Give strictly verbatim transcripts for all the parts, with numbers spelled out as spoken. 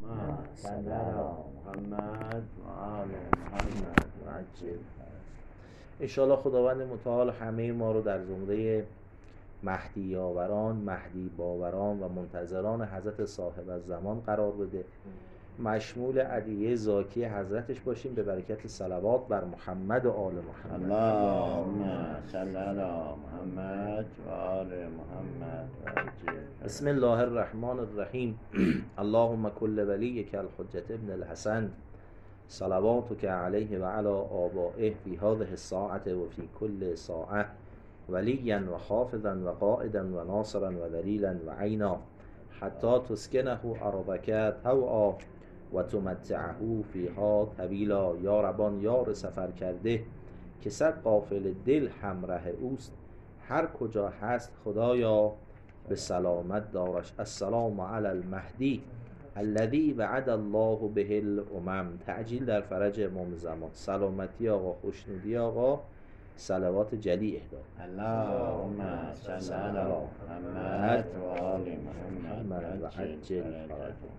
ما صلی علی محمد و آل محمد و عجل. انشاءالله خداوند متعال همه ما رو در زمره مهدی یاوران، مهدی باوران و منتظران حضرت صاحب الزمان قرار بده، مشمول ادعیه زاکی حضرتش باشیم به برکت صلوات بر محمد و آل محمد. اللهم صل علی محمد و آل محمد و عجل. بسم الله الرحمن الرحیم. اللهم کل ولیک الحجة ابن الحسن صلواتک علیه و علی آبائه فی هذه الساعة و فی کل ساعة ولیا و حافظا و قائدا و ناصرا و دلیلا و عینا حتی تسکنه ارضک طوعا و تمتعه فیها طویلا. یا ربان یار سفر کرده که صد قافل دل همراه اوست، هر کجا هست خدایا به سلامت دارش. السلام علی المهدی الذی وعد الله به الامم. تعجیل در فرج امام زمان. سلامتی آقا، خوشنودی آقا، صلوات جلی اهدا. اللهم صل علی محمد و آل محمد و عجل فرجهم.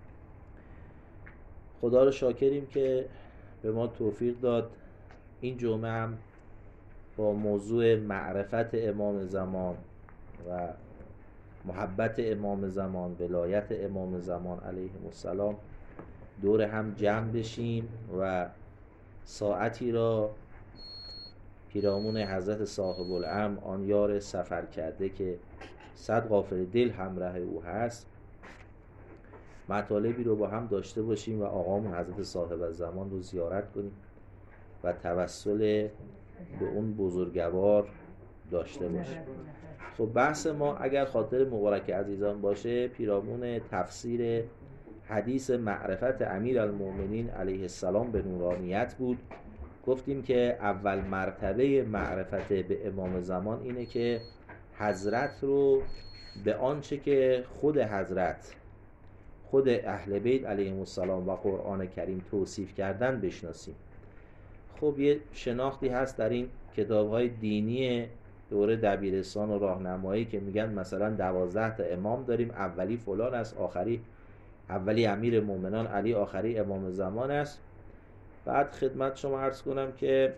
خدا رو شاکریم که به ما توفیق داد این جمعه هم با موضوع معرفت امام زمان و محبت امام زمان، ولایت امام زمان علیه السلام دور هم جمع بشیم و ساعتی را پیرامون حضرت صاحب الامر، آن یار سفر کرده که صد قافل دل همراه او هست، مطالبی رو با هم داشته باشیم و آقامون حضرت صاحب الزمان رو زیارت کنیم و توسل به اون بزرگوار داشته باشیم. خب بحث ما اگر خاطر مبارک عزیزان باشه پیرامون تفسیر حدیث معرفت امیرالمؤمنین علیه السلام به نورانیت بود. گفتیم که اول مرتبه معرفت به امام زمان اینه که حضرت رو به آنچه که خود حضرت، خود اهل بیت علیهم السلام و قرآن کریم توصیف کردن بشناسیم. خب یه شناختی هست در این کتاب‌های دینی دوره دبیرستان و راهنمایی که میگن مثلا دوازده تا امام داریم، اولی فلان است، آخری اولی امیر مومنان علی، آخری امام زمان است. بعد خدمت شما عرض کنم که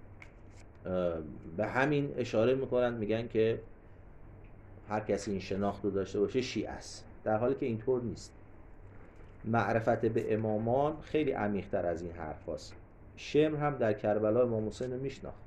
به همین اشاره میکنن، میگن که هر کسی این شناخت رو داشته باشه شیعه است، در حالی که اینطور نیست. معرفت به امامان خیلی عمیق‌تر از این حرف هست. شمر هم در کربلا امام حسین رو میشناخت.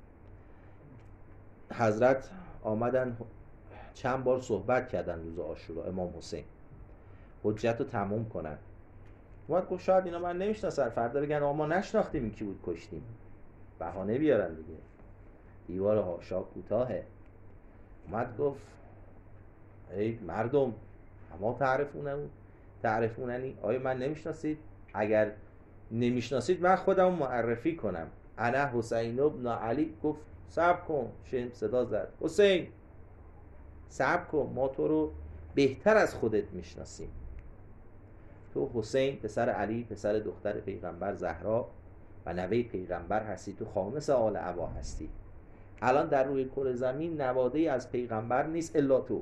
حضرت آمدن چند بار صحبت کردن روز عاشورا، امام حسین حجت رو تموم کنن. اومد گفت شاید اینا من نمیشناسن، فردا بگن آقا ما نشناختیم این کی بود کشتیم، بهانه بیارن دیگه، دیوار هاشا کوتاهه. اومد گفت ای مردم اما تعرفونن تعرفوننی، آیا من نمیشناسید؟ اگر نمیشناسید من خودم معرفی کنم. انا حسین ابن علی. گفت صبر کن. شم صدا زد حسین صبر کن، ما تو رو بهتر از خودت میشناسیم. تو حسین پسر علی، پسر دختر پیغمبر زهرا و نوه پیغمبر هستی، تو خامس آل عبا هستی. الان در روی کره زمین نواده‌ای از پیغمبر نیست الا تو.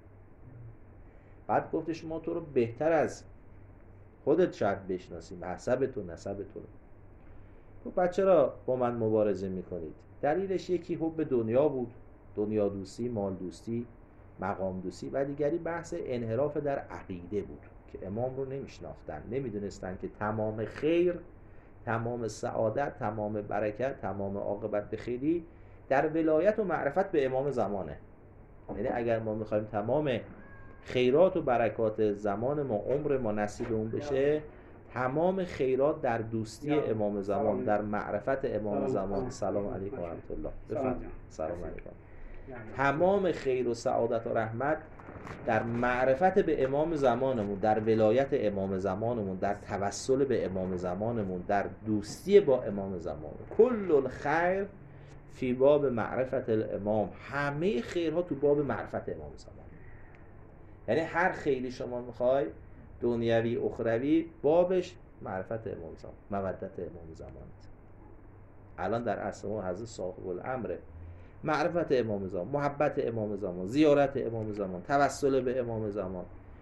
بعد گفتش ما تو رو بهتر از خودت شاید بشناسیم، حسب تو نسب تو. تو بچه را با من مبارزه میکنید؟ دلیلش یکی حب دنیا بود، دنیا دوستی، مال دوستی، مقام دوستی، و دیگری بحث انحراف در عقیده بود که امام رو نمیشناختن، نمیدونستن که تمام خیر، تمام سعادت، تمام برکت، تمام عاقبت به خیری در ولایت و معرفت به امام زمانه. یعنی اگر ما میخوایم تمام خیرات و برکات زمان ما، عمر ما نصیب اون بشه، تمام خیرات در دوستی امام زمان، در معرفت امام زمان. سلام علیکم و رحمت الله. بفرمایید. سلام علیکم. تمام خیر و سعادت و رحمت در معرفت به امام زمانمون، در ولایت امام زمانمون، در توسل به امام زمانمون، در دوستی با امام زمان. کل الخیر فی باب معرفت الامام. همه خیرها تو باب معرفت امام زمان. یعنی هر خیلی شما میخوای دنیوی اخروی، بابش معرفت امام زمان، مودت امام زمان. الان در عصر ما حضرت صاحب الامر، معرفت امام زمان، محبت امام زمان، زیارت امام زمان، توسل به امام زمان.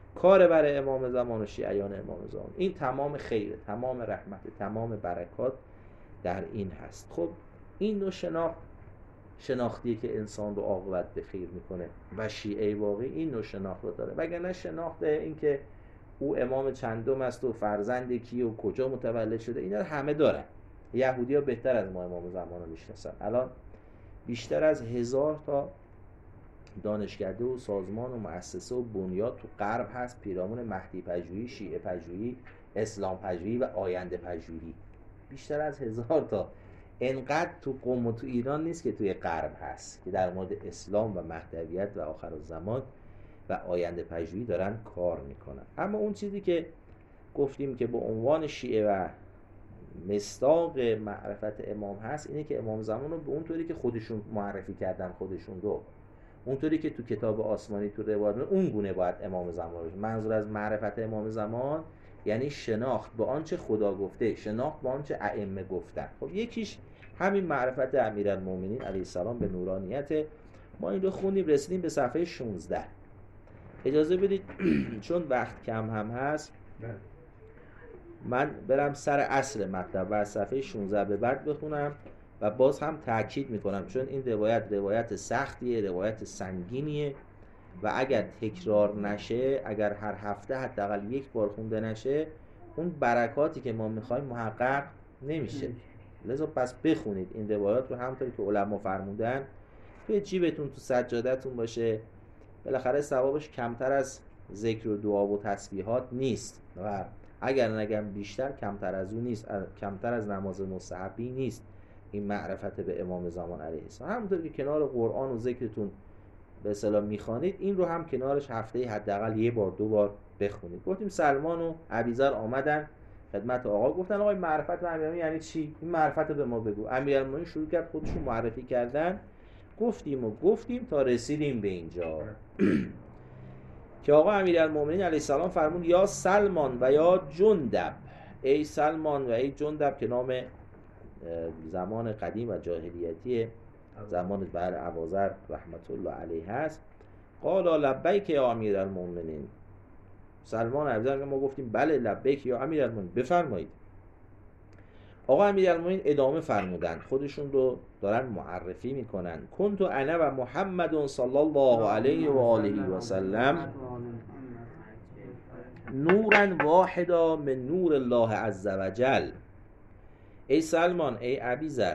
کار برای امام زمان و شیعیان امام زمان. این تمام خیره، تمام رحمت، تمام برکات در این هست. خب این نوع شناخت شناختیه که انسان رو عاقبت به خیر میکنه و شیعه واقعی این نوع شناخت رو داره. وگرنه شناخت این که او امام چندم است و فرزند کیه و کجا متولد شده، اینا رو همه دارن. یهودی‌ها بهتر از ما امام زمان رو میشناسن. الان بیشتر از هزار تا دانشکده و سازمان و مؤسسه و بنیاد تو غرب هست، پیرامون مهدی پژوهی، شیعه پژوهی، اسلام پژوهی و آینده پژوهی. بیشتر از هزار تا. انقدر تو قم و تو ایران نیست که توی غرب هست که در مورد اسلام و مهدویت و آخرالزمان و آینده پژوهی دارن کار میکنن. اما اون چیزی که گفتیم که به عنوان شیعه و مصداق معرفت امام هست اینه که امام زمان رو به اون طوری که خودشون معرفی کردن خودشون رو، اونطوری که تو کتاب آسمانی تو روایات اون گونه باید امام زمان رو. منظور از معرفت امام زمان یعنی شناخت با آنچه خدا گفته، شناخت با آنچه ائمه گفتن. خب یکیش همین معرفت امیرالمومنین علیه السلام به نورانیت. ما این رو خوندیم رسیدیم به صفحه شانزده. اجازه بدید چون وقت کم هم هست من برم سر اصل مطلب و از صفحه شانزده به بعد بخونم و باز هم تأکید میکنم چون این روایت روایت سختیه، روایت سنگینیه و اگر تکرار نشه، اگر هر هفته حداقل یک بار خونده نشه، اون برکاتی که ما میخوایم محقق نمیشه. لذا پس بخونید این روایات رو همونطوری که علما فرمودن، توی جیبتون تو سجادتون باشه. بالاخره ثوابش کمتر از ذکر و دعا و تسبیحات نیست و اگر نگم بیشتر کمتر از اون نیست، کمتر از نماز مستحبی نیست. این معرفت به امام زمان علیه السلام همونطور که کنار قرآن و ذکرتون به اصطلاح میخوانید، این رو هم کنارش هفته حداقل یه بار دو بار بخونید. گفتیم سلمان و ابیذر آمدن خدمت آقا، گفتن آقا این معرفت به امیرالمومنین یعنی چی؟ این معرفت به ما بگو. امیرالمومنین شروع کرد خودشون معرفی کردن. گفتیم و گفتیم تا رسیدیم به اینجا که آقا امیرالمومنین علیه السلام فرمود یا سلمان و یا جندب، ای سلمان و ای جندب، که نام زمان قدیم و جاهلیتی زمان بر ابوذر رحمت الله علیه هست. قال لبیک یا امیرالمومنین. سلمان ابوذر ما گفتیم بله لبیک یا امیرالمومنین، بفرمایید. آقا امیرالمومنین ادامه فرمودن، خودشون رو دارن معرفی میکنن. کنت انا و محمد صلی الله علیه و آله و سلم نورا واحدا من نور الله عز وجل. ای سلمان، ای ابیذر،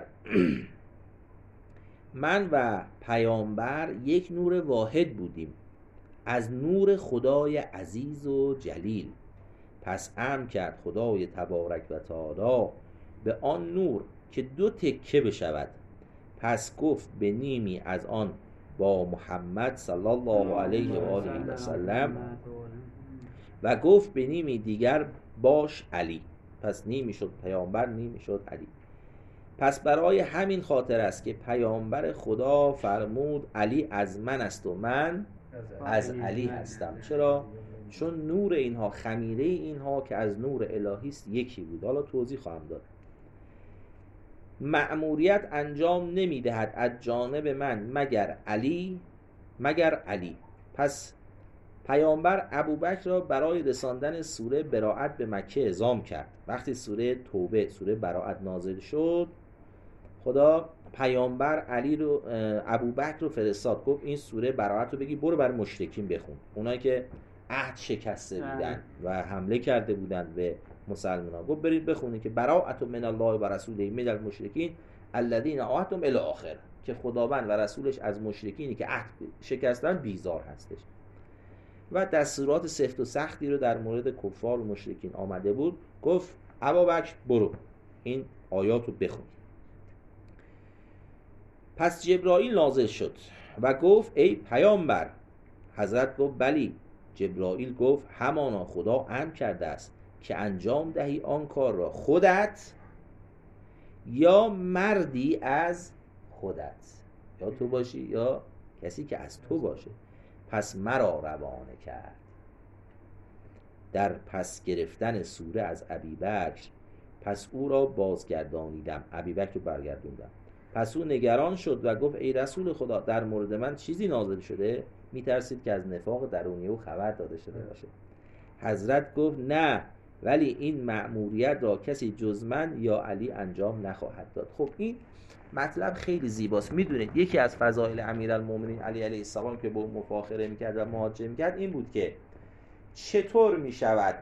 من و پیامبر یک نور واحد بودیم از نور خدای عزیز و جلیل. پس امر کرد خدای تبارک و تعالی به آن نور که دو تکه بشود. پس گفت به نیمی از آن با محمد صلی الله علیه و آله و سلم و گفت به نیمی دیگر باش علی. پس نیمی شد پیامبر، نیمی شد علی. پس برای همین خاطر است که پیامبر خدا فرمود علی از من است و من از علی هستم. چرا؟ چون نور اینها، خمیره اینها که از نور الهی است یکی بود. حالا توضیح خواهم داد. مأموریت انجام نمیدهد از جانب من مگر علی مگر علی. پس پیامبر ابوبکر را برای رساندن سوره براءت به مکه اعزام کرد. وقتی سوره توبه، سوره براءت نازل شد، خدا پیامبر علی رو ابوبکر رو فرستاد، گفت این سوره براءت رو بگی برو بر مشرکین بخون، اونایی که عهد شکسته بودن و حمله کرده بودن به مسلمانان. گفت برید بخونید که براءت من الله و رسوله من المشرکین الذین عاهدتم الی آخر، که خداوند و رسولش از مشرکینی که عهد شکستن بیزار هستش. و دستورات سفت و سختی رو در مورد کفار و مشرکین آمده بود. گفت ابوبکر برو این آیات رو بخون. پس جبرائیل نازل شد و گفت ای پیامبر. حضرت گفت بلی. جبرائیل گفت همانا خدا امر کرده است که انجام دهی آن کار را خودت یا مردی از خودت، یا تو باشی یا کسی که از تو باشه. پس مرا روانه کرد در پس گرفتن سوره از ابیبکر. پس او را بازگردانیدم، ابیبکر رو برگردوندم. پس او نگران شد و گفت ای رسول خدا در مورد من چیزی نازل شده؟ میترسید که از نفاق درونی او خبر داده شده باشه. حضرت گفت نه، ولی این مأموریت را کسی جز من یا علی انجام نخواهد داد. خب این مطلب خیلی زیباست. میدونید یکی از فضایل امیرالمومنین علی علیه السلام که با اون مفاخره میکرد و مهاجه میکرد این بود که چطور میشود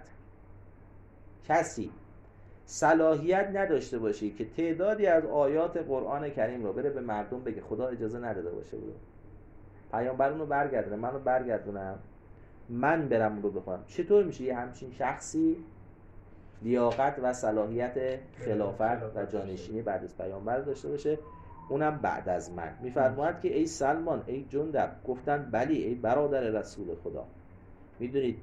کسی صلاحیت نداشته باشه که تعدادی از آیات قرآن کریم رو بره به مردم بگه خدا اجازه نداده باشه بود پیامبر اون رو برگردونه، من رو برگردونم، من برم اون رو بخونم. چطور میشه یه همچین شخصی لیاقت و صلاحیت خلافت و جانشینی بعد از پیامبر داشته باشه، اونم بعد از من؟ میفرماید که ای سلمان، ای جندب، گفتن بلی ای برادر رسول خدا. میدونید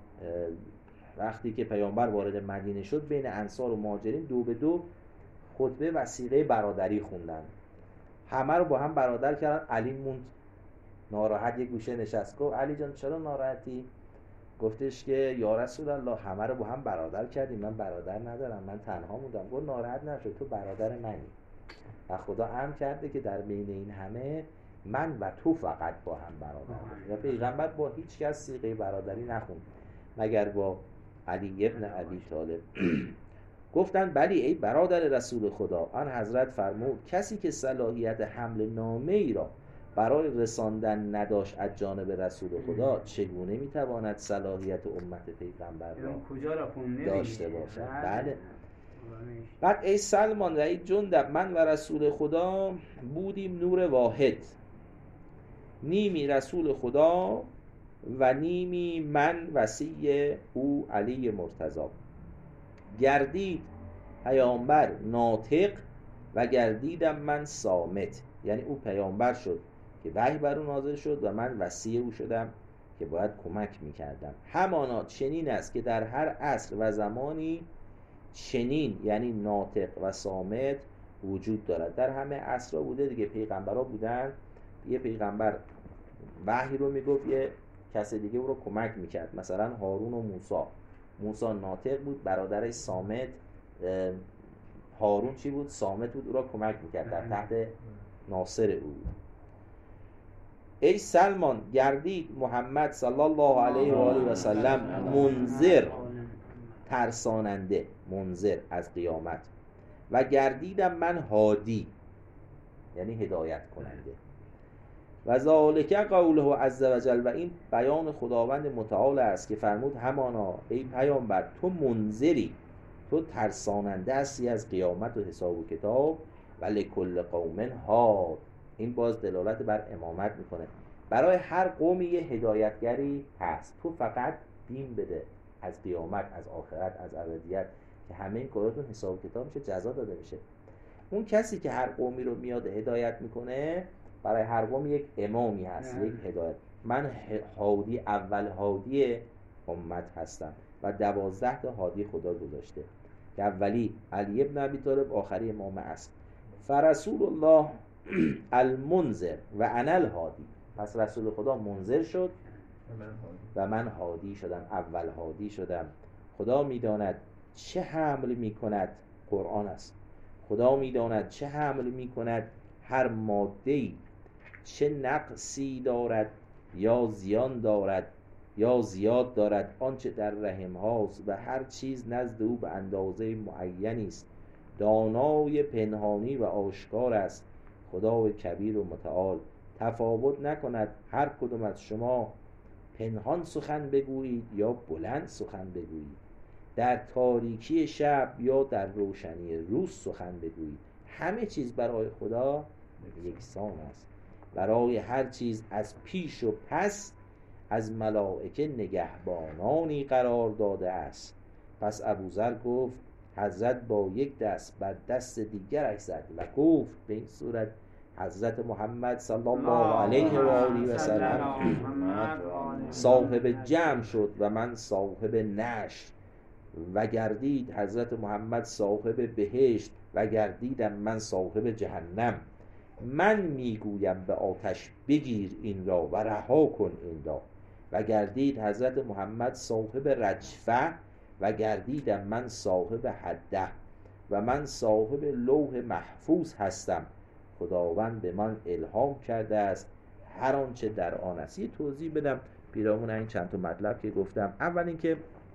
وقتی که پیامبر وارد مدینه شد بین انصار و مهاجرین دو به دو خطبه وثیقه برادری خوندن، همه رو با هم برادر کردن. علی موند ناراحت یک گوشه نشست. گفت علی جان چرا ناراحتی؟ گفتش که یا رسول الله همه رو با هم برادر کردیم، من برادر ندارم، من تنها موندم. گفت ناراحت نشو، تو برادر منی و خدا امر کرده که در بین این همه من و تو فقط با هم برادر باشیم. و پیغمبر با هیچ کس صیغه برادری نخوند مگر با علی ابن ابی طالب. گفتن بلی ای برادر رسول خدا. آن حضرت فرمود کسی که صلاحیت حمل نامه ای را برای رساندن نداشت از جانب رسول خدا چگونه میتواند صلاحیت امت پیغمبر را داشته باشد؟ بله. بعد ای سلمان و ای جندب، من و رسول خدا بودیم نور واحد، نیمی رسول خدا و نیمی من وصی او علی مرتضی. گردید پیامبر ناطق و گردیدم من صامت، یعنی او پیامبر شد که وحی بر او نازل شد و من وصی او شدم که باید کمک میکردم. همانا چنین است که در هر عصر و زمانی چنین یعنی ناطق و صامت وجود دارد. در همه عصرها بوده دیگه، پیغمبرها بودن، یه پیغمبر وحی رو میگفت، یه کس دیگه او رو کمک میکرد. مثلا هارون و موسی، موسی ناطق بود، برادرش صامت، هارون چی بود؟ صامت بود، او را کمک میکرد، در تحت ناصر او بود. ای سلمان، گردید محمد صلی الله علیه و آله و سلم منذر، ترساننده، منذر از قیامت، و گردیدم من هادی یعنی هدایت کننده. و ذالک قوله عز و جل، و این بیان خداوند متعال است که فرمود همانا ای پیامبر تو منذری، تو ترساننده هستی از قیامت و حساب و کتاب. و لکل قوم هاد، این باز دلالت بر امامت میکنه، برای هر قومی یه هدایتگری هست، تو فقط دین بده از قیامت، از آخرت، از ابدیت، که همه این کاراتون حساب و کتاب میشه، جزا داده میشه. اون کسی که هر قومی رو میاد هدایت میکنه، برای هر قوم یک امامی هست، یک هدایت. من هادی، اول هادی امت هستم و دوازده تا هادی خدا گذاشته که اولی علی ابن ابی طالب، آخری امام اصل. فرسول الله المنذر و انا الهادی، پس رسول خدا منذر شد و من هادی شدم، اول هادی شدم. خدا میداند چه حمل میکند، قرآن است، خدا میداند چه حمل میکند هر ماده‌ای، چه نقصی دارد یا زیان دارد یا زیاد دارد آنچه در رحم هاست، و هر چیز نزد او به اندازه معینی است، دانای پنهانی و آشکار است. خدا کبیر و متعال تفاوت نکند هر کدوم از شما پنهان سخن بگویید یا بلند سخن بگویید، در تاریکی شب یا در روشنی روز سخن بگویید، همه چیز برای خدا یکسان است. برای هر چیز از پیش و پس از ملائکه نگهبانانی قرار داده است. پس ابوذر گفت حضرت با یک دست بر دست دیگرش زد و گفت به این صورت حضرت محمد صلی الله علیه و آله و سلم صاحب جمع شد و من صاحب نشر، و گردید حضرت محمد صاحب بهشت و گردیدم من صاحب جهنم. من میگویم به آتش بگیر این را و رها کن این را، و گردید حضرت محمد صاحب رجفه و گردیدم من صاحب حده، و من صاحب لوح محفوظ هستم. خداوند به من الهام کرده است هر آنچه در آن است. یه توضیح بدم پیرامون این چند تا مطلب که گفتم. اول اینکه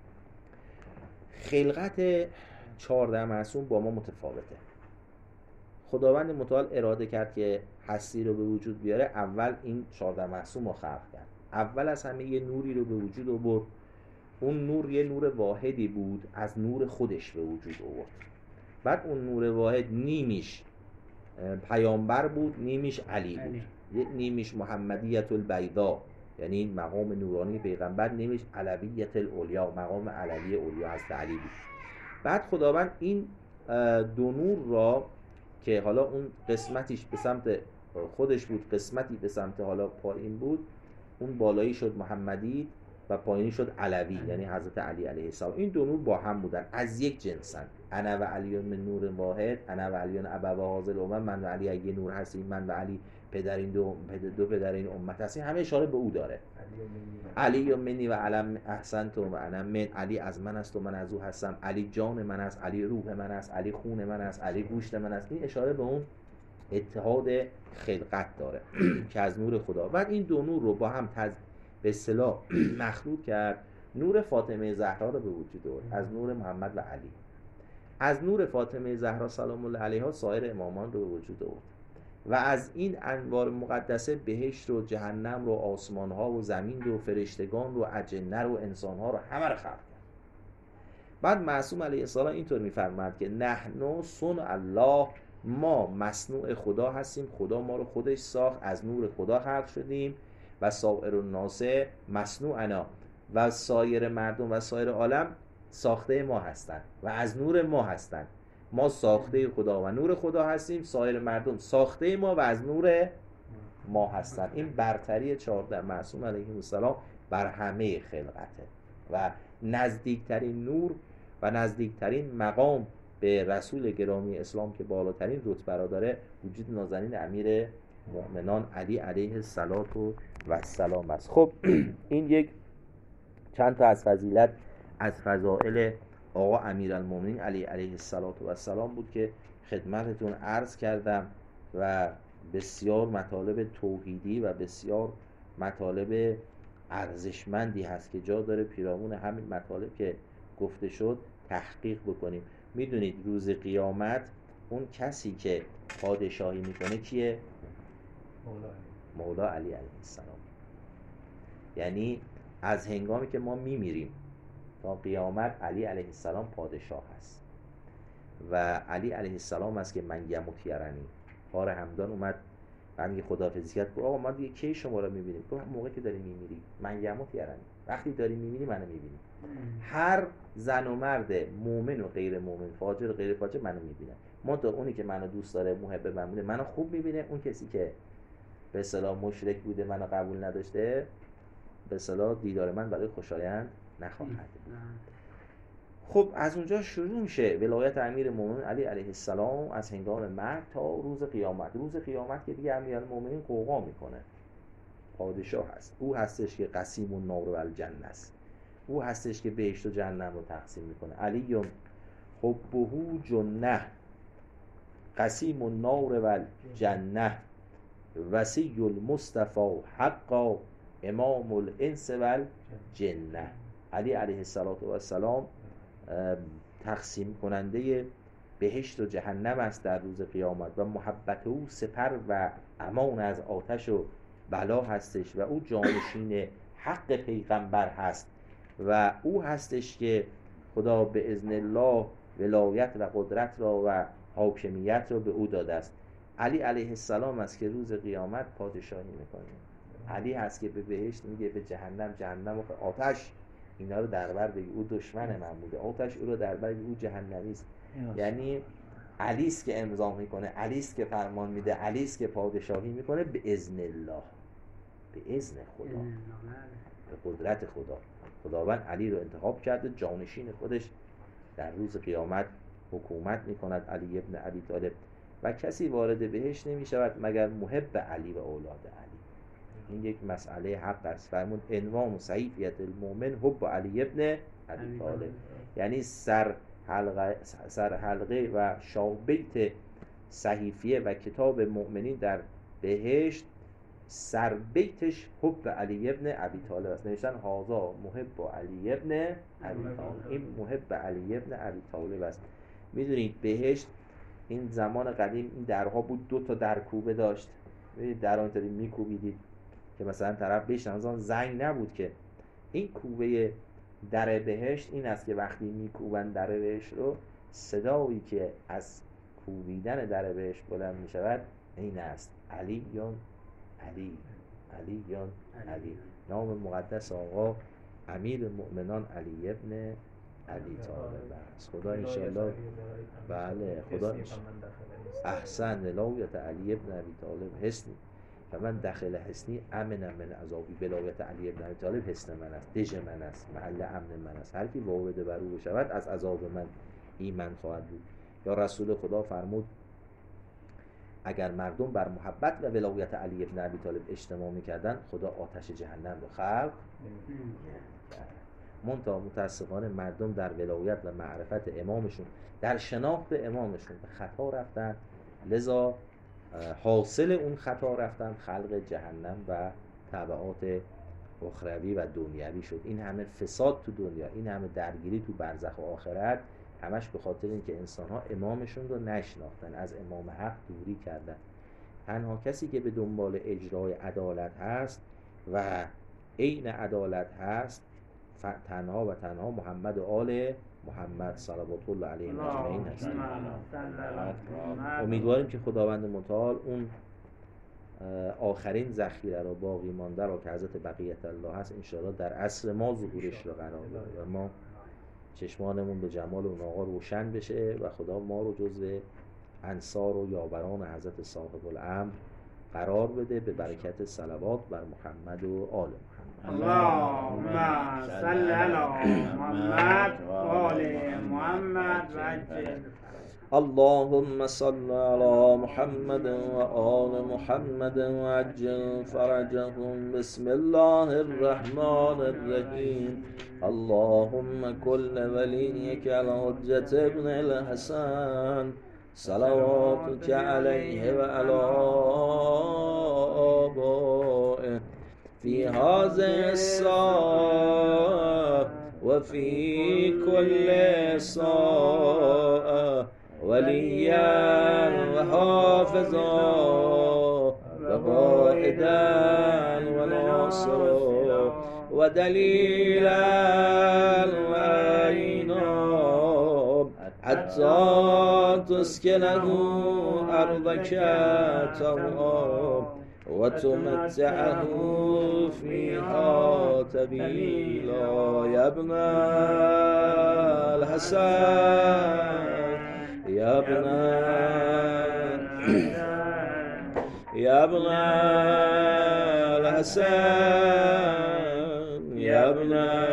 خلقت چهارده معصوم با ما متفاوته. خداوند متعال اراده کرد که هستی رو به وجود بیاره، اول این چهارده معصوم رو خلق کرد. اول از همه یه نوری رو به وجود آورد. اون نور یه نور واحدی بود، از نور خودش به وجود آورد. بعد اون نور واحد نیمیش پیامبر بود، نیمیش علی بود. یک نیمیش محمدیت البیضا یعنی مقام نورانی پیغمبر، نیمیش علویت الاولیا مقام علوی اولیا از علی بود. بعد خداوند این دو نور را که حالا اون قسمتیش به سمت خودش بود، قسمتی به سمت حالا پایین بود، اون بالایی شد محمدی و پایینی شد علوی یعنی حضرت علی علیه السلام. این دو نور با هم بودن، از یک جنسن. انا و علی من نور واحد، انا و علی ابوا هذا الامم، من و علی یه نور هستیم، من و علی پدر این دو دو پدر این امت هستیم. همه اشاره به او داره. علی منی و علم احسنت و انا من، علی از من است و من از او هستم، علی جان من است، علی روح من است، علی خون من است، علی گوشت من است. این اشاره به اون اتحاد خلقت داره که از نور خدا. بعد این دو نور رو با هم تز... به اصطلاح مخلوط کرد، نور فاطمه زهرا رو به وجود آورد از نور محمد و علی. از نور فاطمه زهرا سلام الله علیها سایر امامان رو به وجود آورد و از این انوار مقدسه بهشت و جهنم رو، آسمان ها و زمین رو، فرشتگان رو، اجنه رو، انسان ها رو، همه رو خلق کرد. بعد معصوم علیه السلام اینطور میفرماد که نحن صنع الله، ما مصنوع خدا هستیم، خدا ما رو خودش ساخت، از نور خدا خلق شدیم و سایر الناس مصنوعنا، و سایر مردم و سایر عالم ساخته ما هستند و از نور ما هستند. ما ساخته خدا و نور خدا هستیم، سایر مردم ساخته ما و از نور ما هستند. این برتری چهارده معصوم علیهم السلام بر همه خلقته و نزدیکترین نور و نزدیکترین مقام به رسول گرامی اسلام که بالاترین رتبه را داره وجود نازنین امیر مؤمنان علی علیه السلام است. خب این یک چند تا از فضیلت از فضائل آقا امیرالمومنین علی علیه السلام بود که خدمتتون عرض کردم و بسیار مطالب توحیدی و بسیار مطالب ارزشمندی هست که جا داره پیرامون همین مطالب که گفته شد تحقیق بکنیم. میدونید روز قیامت اون کسی که پادشاهی میکنه کیه؟ مولا مولا علی علیه السلام. یعنی از هنگامی که ما میمیریم تا قیامت علی علیه السلام پادشاه هست و علی علیه السلام است که من یموت یرنی. پار همدان اومد بعد میگه خداحافظی کرد، گفت آقا ما دیگه کی شما رو میبینیم؟ گفت موقعی که داری میمیری. من یموت یرنی، وقتی داری میمیری منو میبینی. هر زن و مرد مومن و غیر مومن، فاجر و غیر فاجر منو میبینه. منتها اونی که منو دوست داره، محب من بوده، منو خوب میبینه. اون کسی که به اصطلاح مشرک بوده، منو قبول نداشته، به اصطلاح دیدار من برای خوشایند نخواهد. خب از اونجا شروع میشه ولایت امیر مومنین علی علیه السلام از هنگام مرگ تا روز قیامت. روز قیامت که دیگه امیرالمومنین قوقا میکنه، پادشاه هست. او هستش که قسیم النار و الجنه است. او هستش که بهشت و جهنم رو تقسیم میکنه. علی حبه جنه قسیم النار و الجنه وصی المصطفى حقا امام الانس و الجنه. علی علیه السلام تقسیم کننده بهشت و جهنم است در روز قیامت و محبت او سپر و امان از آتش و بلا هستش و او جانشین حق پیغمبر هست و او هستش که خدا به اذن الله ولایت و قدرت را و حاکمیت را به او داده است. علی علیه السلام است که روز قیامت پادشاهی میکنه. علی هست که به بهشت میگه، به جهنم جهنم و آتش اینا رو در بر بگی، او دشمن من بوده، آتش او رو در بر بگی، او جهنمی است. یعنی علی است که امضا میکنه، علی است که فرمان میده، علی است که پادشاهی میکنه به اذن الله، به اذن خدا، به قدرت خدا. خداوند علی رو انتخاب کرده جانشین خودش در روز قیامت حکومت میکند، علی ابن ابی طالب. و کسی وارد بهشت نمیشود مگر محب علی و اولاد علی. این یک مسئله حق است. فرمود عنوان صحیفیت المؤمن حب علی ابن ابی طالب. یعنی سر حلقه, سر حلقه و شاه بیت صحیفیه و کتاب مؤمنین در بهشت سر بیتش حب علی ابن ابی طالب است. نوشتن هازا محب علی ابن ابی طالب، این محب علی ابن ابی طالب است. میدونید بهشت این زمان قدیم این درها بود، دو تا در کوبه داشت، در اینطوری میکوبیدید که مثلا طرف بشنزان، زنگ نبود که. این کوبه در بهشت این است که وقتی میکوبن در بهشت رو، صدایی که از کوبیدن در بهشت بلند میشود این است: علی یون علی، علی یون علی. نام مقدس آقا امیر المؤمنان علی ابن علی طالب است. خدا انشاءالله، بله خدا احسن ولایت علی ابن ابی طالب حسنی و من داخل حسنی امن من عذابی. ولایت علی ابن ابی طالب حسن من است، دژ من است، محل امن من است. هر کی وارد بر او بشود از عذاب من ایمن خواهد بود. یا رسول خدا فرمود اگر مردم بر محبت و ولایت علی ابن ابی طالب اجتماع میکردن، خدا آتش جهنم رو خلق. منتها متاسفانه مردم در ولایت و معرفت امامشون، در شناخت امامشون به خطا رفتن، لذا حاصل اون خطا رفتن خلق جهنم و تبعات اخروی و دنیوی شد. این همه فساد تو دنیا، این همه درگیری تو برزخ و آخرت، همش به خاطر اینکه انسان‌ها امامشون رو نشناختن، از امام حق دوری کردن. تنها کسی که به دنبال اجرای عدالت هست و عین عدالت هست تنها و تنها محمد و آل محمد صلوات الله علیهم اجمعین هست. امیدواریم که خداوند متعال اون آخرین ذخیره رو باقی مانده رو که حضرت بقیت الله هست انشاءالله در عصر ما ظهورش رو قرار بده و ما چشمانمون به جمال اون آقا روشن بشه و خدا ما رو جزو انصار و یاوران حضرت صاحب الامر قرار بده به برکت صلوات بر محمد و آل محمد. اللهم صل علی محمد و آل محمد و عجل. اللهم صل على محمد وآل محمد وعجل فرجهم. بسم الله الرحمن الرحيم. اللهم كل وليك الحجة ابن الحسن صلواتك عليه وعلى آبائه في هذه الساعة وفي كل ساعة وليا وحافظا وقائدا وناصرا ودليلا وعينا حتى تسكنه أرضك طوعا وتمتعه فيها طويلا. يا ابن الحسن يا ابن يا ابن الحسن يا ابن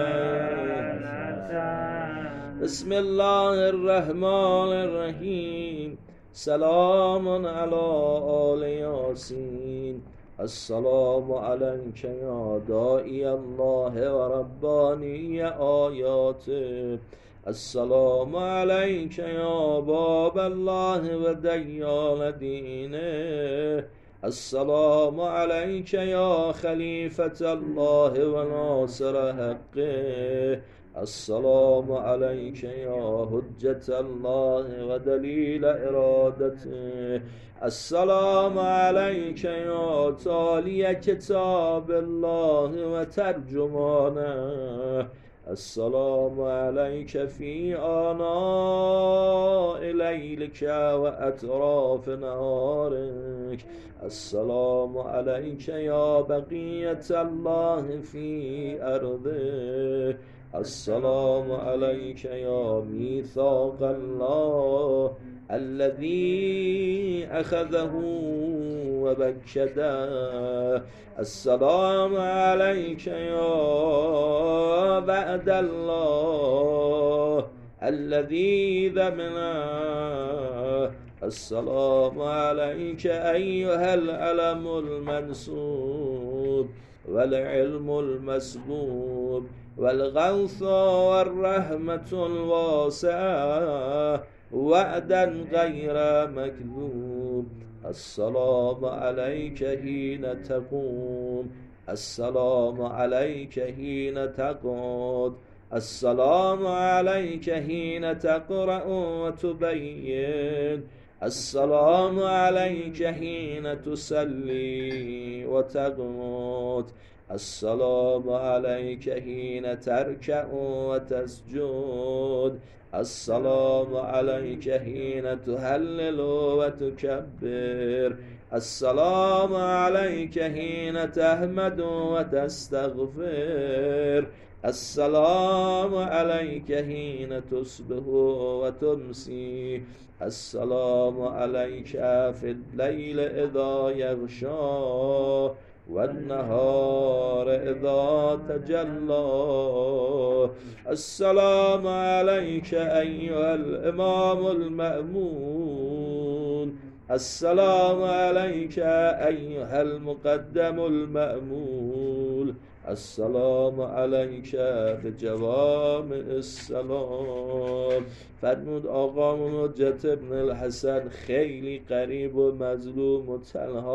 بسم الله الرحمن الرحيم. سلام على آل ياسين. السلام عليك يا داعي الله ورباني آياته. السلام عليك يا باب الله وديان دينه. السلام عليك يا خليفة الله وناصر حقه. السلام عليك يا حجة الله ودليل إرادته. السلام عليك يا تالي كتاب الله وترجمانه. السلام عليك في آناء ليلك وأطراف نهارك. السلام عليك يا بقية الله في أرضه. السلام عليك يا ميثاق الله الذي أخذه وبكده. السلام عليك يا بعد الله الذي ذمنه. السلام عليك أيها العلم المنسوب والعلم المسبوب والغوث والرحمة الواسعة وعدا غير مكذوب. السلام عليك حين تقوم، السلام عليك حين تقعد، السلام عليك حين تقرأ وتبين، السلام عليك حين تصلي وتقنط، السلام عليك حين تركع وتسجد، السلام عليك حين تهلل وتكبر، السلام عليك حين تحمد وتستغفر، السلام عليك حين تصبح وتمسي، السلام عليك في الليل إذا يغشى والنهار إذا تجلى، السلام عليك أيها الإمام المأمون، السلام عليك أيها المقدم المأمول، السلام عليك بجوامع السلام. فرمود آقامون حجت ابن الحسن خیلی غریب و مظلوم و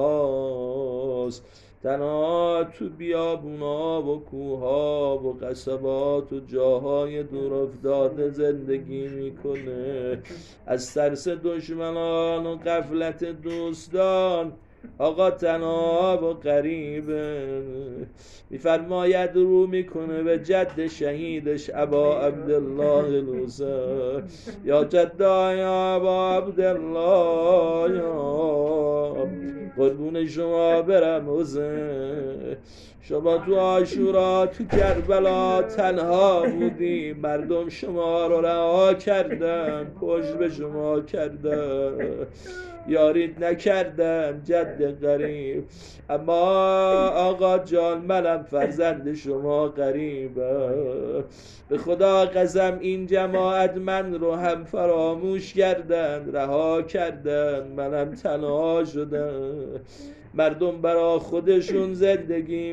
تنهاست، تنها تو بیابونا و کوها و قصبات و جاهای دور افتاده زندگی میکنه، از ترس دشمنان و غفلت دوستان آقا تنها و غریبه. میفرماید رو میکنه به جد شهیدش ابا عبدالله لوزر، یا جدا یا ابا عبدالله، یا قربون شما برم حسین، شما تو عاشورا تو کربلا تنها بودی، مردم شما رو رها کردن، پشت به شما کردن، یارید نکردن جد غریب، اما آقا جان منم فرزند شما غریبم. به خدا قسم این جماعت من رو هم فراموش کردن، رها کردن، منم تنها شدم. مردم برا خودشون زندگی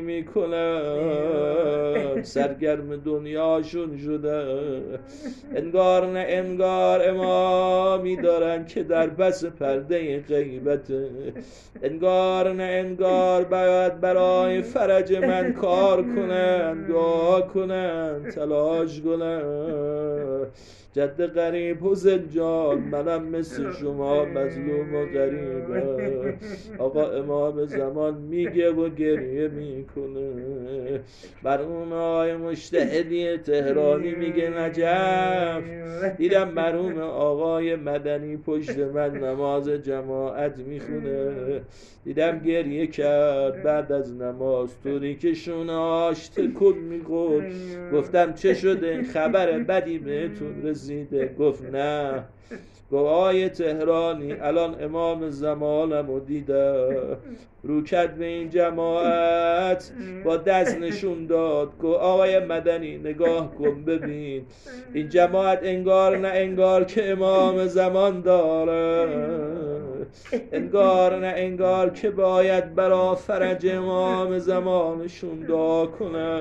میکنن، سرگرم دنیاشون شدن، انگار نه انگار امامی دارن که در پس پرده غیبته، انگار نه انگار باید برای فرج من کار کنن، دعا کنن، تلاش کنن. جد غریب حسین جان منم مثل شما مظلوم و غریبم. آقا امام زمان میگه و گریه میکنه. مرحوم آقای مجتهدی تهرانی میگه نجف دیدم مرحوم آقای مدنی پشت من نماز جماعت میخونه، دیدم گریه کرد بعد از نماز طوری که شونه‌اش تکون میخورد. گفتم چه شده؟ خبر بدی بهتون رسیده؟ گفت نه. گفت آقای تهرانی الان امام زمانمو دیدم، رو کرد به این جماعت با دست نشون داد، گفت آقای مدنی نگاه کن ببین این جماعت انگار نه انگار که امام زمان داره، انگار نه انگار که باید برا فرج امام زمانشون دعا کنن.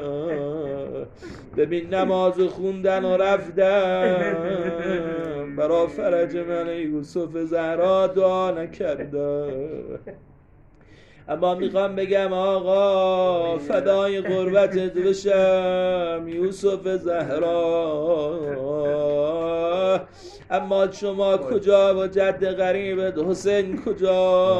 ببین نماز خوندن و رفتن برا فرج من یوسف زهرا دعا نکردن. اما میخوام بگم آقا فدای قربتت بشم یوسف زهرا، اما شما کجا و جد غریبت حسین کجا؟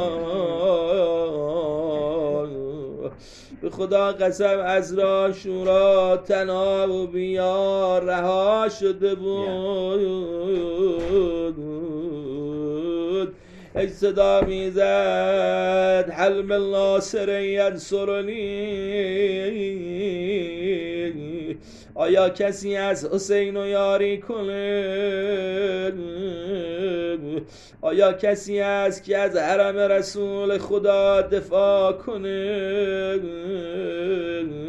به خدا قسم از راه شورا تنها و بیار رها شده بود. ای صدا میزد حلم الناصر ینصرنی، آیا کسی از حسین رو یاری کنه؟ آیا کسی هست که از حرم رسول خدا دفاع کنه؟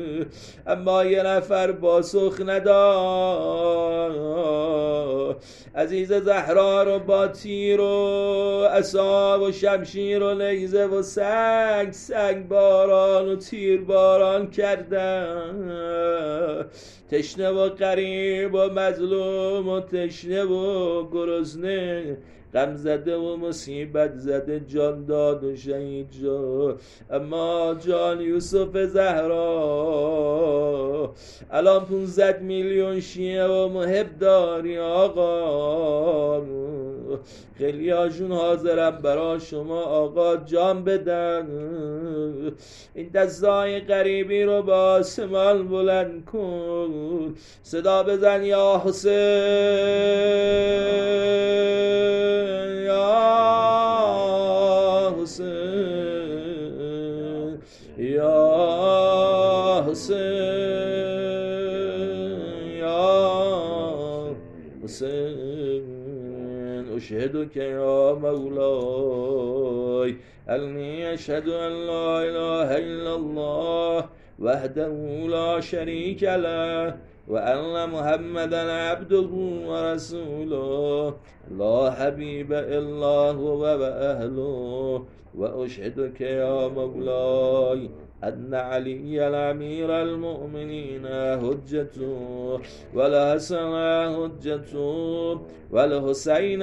اما یه نفر پاسخ نداد. عزیز زهرا رو با تیر و عصا و شمشیر و نیزه و سنگ سنگ باران و تیر باران کردن. تشنه و غریب و مظلوم و تشنه و گرسنه، غم زده و مصیبت زده جان داد و شهید شد. اما جان یوسف زهرا الان پونزد میلیون شیعه و محب داری آقا، خیلی هاشون حاضرم برا شما آقا جان بدن. این دستای غریبی رو با آسمان بلند کن، صدا بزن یا حسین یا حسین یا حسین یا حسین. اشهدك يا مولاي أني أشهد أن لا إله إلا الله وحده لا شريك له وأن محمدا عبده ورسوله لا حبيب إلا هو وأهله. وأشهدك يا مولاي أن علي الأمير المؤمنين حجته والحسن حجته والحسين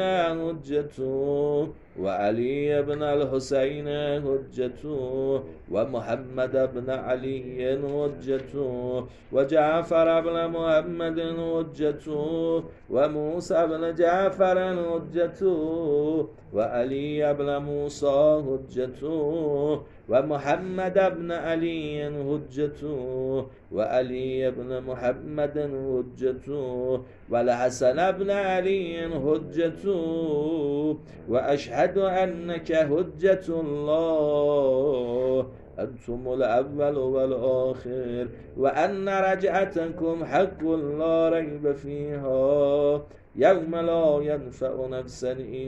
حجته وعلي بن الحسين حجته ومحمد بن علي حجته وجعفر بن محمد حجته وموسى بن جعفر حجته وعلي بن موسى حجته ومحمد بن علي حجته وعلي بن محمد حجته والحسن بن علي حجته. وأشهد أنك حجة الله أنتم الأول والآخر وأن رجعتكم حق لا ريب فيها يوم لا ينفع نفسا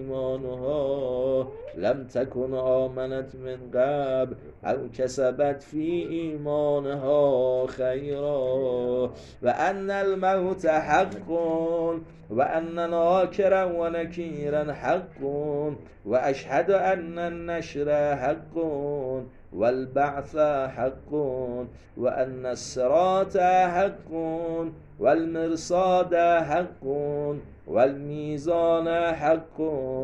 إيمانها لم تكن آمنت من قبل أو كسبت في إيمانها خيرا وأن الموت حق وأن ناكرا ونكيرا حق وأشهد أن النشر حق والبعث حق وأن الصراط حق والمرصاد حق والميزان حق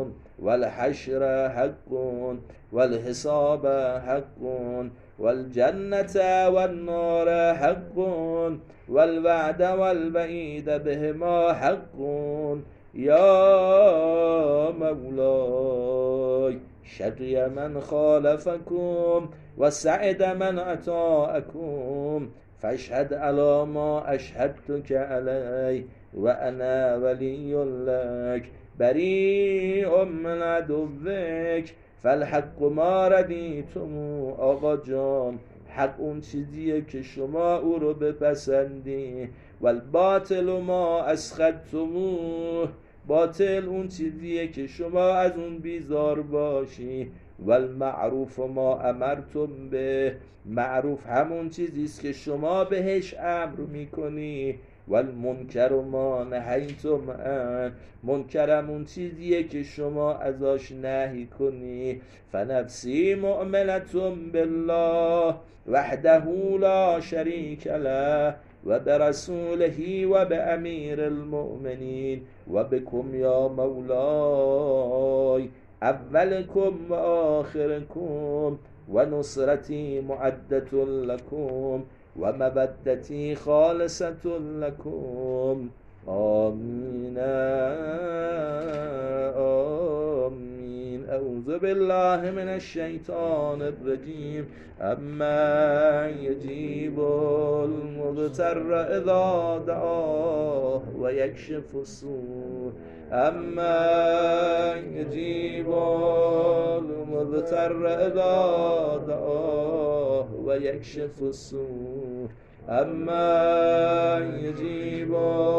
والحشر حق والحساب حق والجنة والنار حق والوعد والوعيد بهما حق. يا مولاي شقي من خالفكم وسعد من أطاعكم فاشهد على ما أشهدتك عليه وأنا ولي لك بريء من عدوك فالحق ما ردیتم. آقا جان حق اون چیزیه که شما او رو بپسندی و الباطل ما اسخطتموه باطل اون چیزیه که شما از اون بیزار باشی و المعروف ما امرتم به معروف همون چیزیست که شما بهش امر میکنی و المنکر ما نهیتم ان منکرم اون چیزیه که شما ازاش نهی کنی. فنفسی مؤمنتم بالله وحده لا شریک له و برسوله و بامیر المؤمنین و بكم یا مولای اولکم و آخرکم و نصرتی معدت لکم و مودتی خالصة لكم. آمین آمین. اعوذ بالله من الشیطان الرجیم. اما یجیب المضطر اذا دعاه و یکشف السوء. اما یجیب المضطر اذا دعاه و یکشف السوء. اما یجیب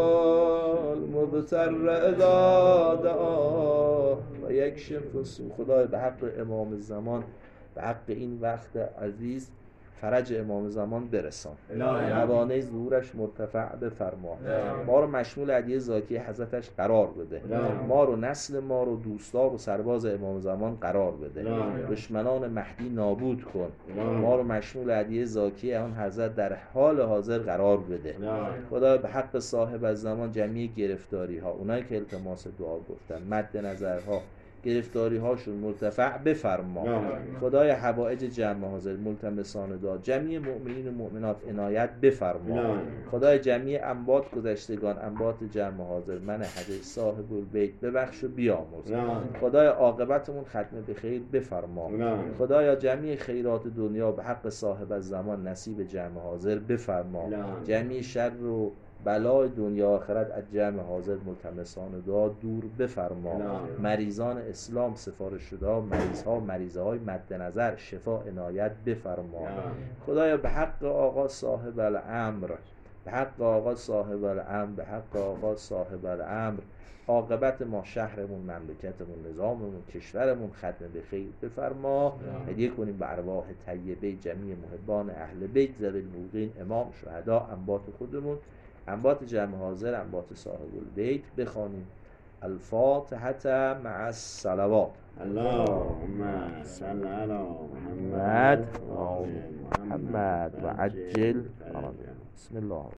المضطر اذا دعاه و یکشف السوء. خدای به حق امام زمان، به حق این وقت عزیز فرج امام زمان برسان، لا. موانع ظهورش مرتفع بفرما، ما رو مشمول هدیه ذاتی حضرتش قرار بده، لا. ما رو نسل ما رو دوستدار و سرباز امام زمان قرار بده، لا. دشمنان مهدی نابود کن، لا. ما رو مشمول هدیه ذاتی آن حضرت در حال حاضر قرار بده. لا. خدا به حق صاحب از زمان جمعی گرفتاری ها، اونایی که التماس دعا گفتن، مد نظرها، گرفتاری هاشون مرتفع بفرما. لا. خدای حوائج جمع حاضر ملتمسان دعا، جمعی مؤمنین و مؤمنات عنایت بفرما. لا. خدای جمعی انبات گذشتگان، انبات جمع حاضر من حج صاحب البیت ببخش و بیامرز. لا. خدای عاقبتمون ختم به خیر بفرما. لا. خدایا جمعی خیرات دنیا به حق صاحب از زمان نصیب جمع حاضر بفرما. لا. جمعی شر و بلای دنیا آخرت از جمع حاضر ملتمسان دعا دور بفرما. لا. مریضان اسلام سفارش شده، مریض ها مریضه های مد نظر شفا عنایت بفرما. لا. خدایا به حق آقا صاحب الامر، به حق آقا صاحب الامر، به حق آقا صاحب الامر، عاقبت ما شهرمون، مملکتمون، نظاممون، کشورمون ختم به خیر بفرما. هدیه کنیم به ارواح طیبه جمیع محبان اهل بیت ذوی النورین، امام، شهدا، انبات خودمون، انبات جمع حاضر، انبات صاحب البیت. بخوانیم الفاتحه مع الصلوات. اللهم صل على محمد محمد محمد و عجل. بسم الله.